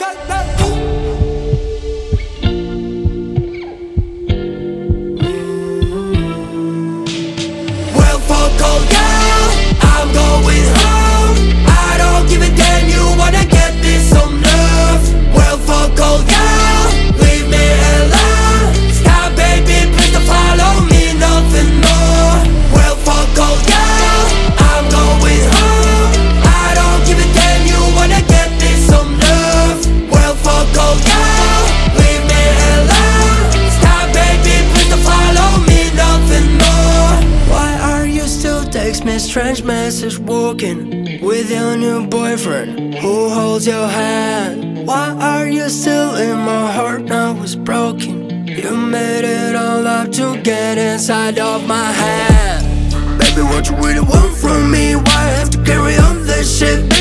Well, fuck all y'all, I'm going home. I don't give a damn, you wanna get me some love. Well, fuck all y'all, leave me alone. Stop, baby, please don't follow me, nothing more. Well, fuck all y'all, I'm going home. I don't give a damn, you wanna get me some love. Well, fuck all y'all, leave me alone. Stop, baby, please don't follow me, nothing more. Why are you still text me strange message walking with your new boyfriend who holds your hand? Why are you still in my heart now it's broken? You made it all up to get inside of my hand. Baby, what you really want from me? Why I have to carry on this shit?